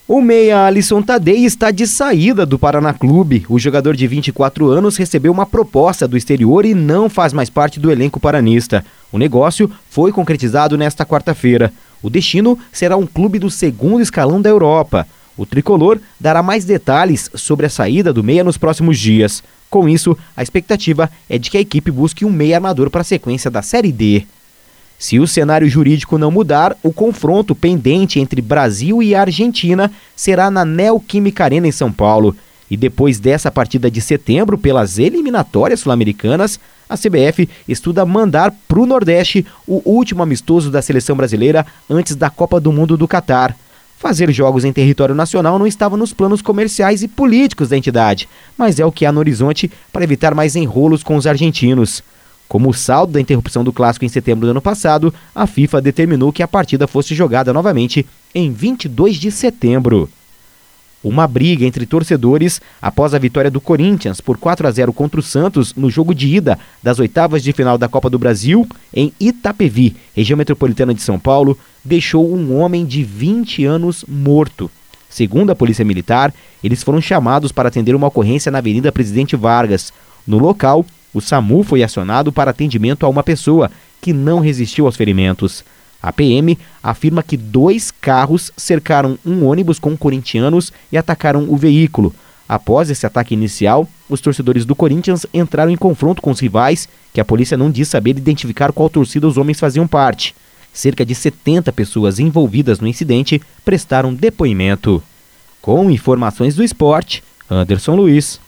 O meia Alisson Tadei está de saída do Paraná Clube. O jogador de 24 anos recebeu uma proposta do exterior e não faz mais parte do elenco paranista. O negócio foi concretizado nesta quarta-feira. O destino será um clube do segundo escalão da Europa. O tricolor dará mais detalhes sobre a saída do meia nos próximos dias. Com isso, a expectativa é de que a equipe busque um meia armador para a sequência da Série D. Se o cenário jurídico não mudar, o confronto pendente entre Brasil e Argentina será na Neoquímica Arena em São Paulo. E depois dessa partida de setembro, pelas eliminatórias sul-americanas, a CBF estuda mandar para o Nordeste o último amistoso da seleção brasileira antes da Copa do Mundo do Catar. Fazer jogos em território nacional não estava nos planos comerciais e políticos da entidade, mas é o que há no horizonte para evitar mais enrolos com os argentinos. Como saldo da interrupção do clássico em setembro do ano passado, a FIFA determinou que a partida fosse jogada novamente em 22 de setembro. Uma briga entre torcedores após a vitória do Corinthians por 4-0 contra o Santos no jogo de ida das oitavas de final da Copa do Brasil em Itapevi, região metropolitana de São Paulo, deixou um homem de 20 anos morto. Segundo a Polícia Militar, eles foram chamados para atender uma ocorrência na Avenida Presidente Vargas. No local, o SAMU foi acionado para atendimento a uma pessoa que não resistiu aos ferimentos. A PM afirma que 2 carros cercaram um ônibus com corintianos e atacaram o veículo. Após esse ataque inicial, os torcedores do Corinthians entraram em confronto com os rivais, que a polícia não diz saber identificar qual torcida os homens faziam parte. Cerca de 70 pessoas envolvidas no incidente prestaram depoimento. Com informações do esporte, Anderson Luiz.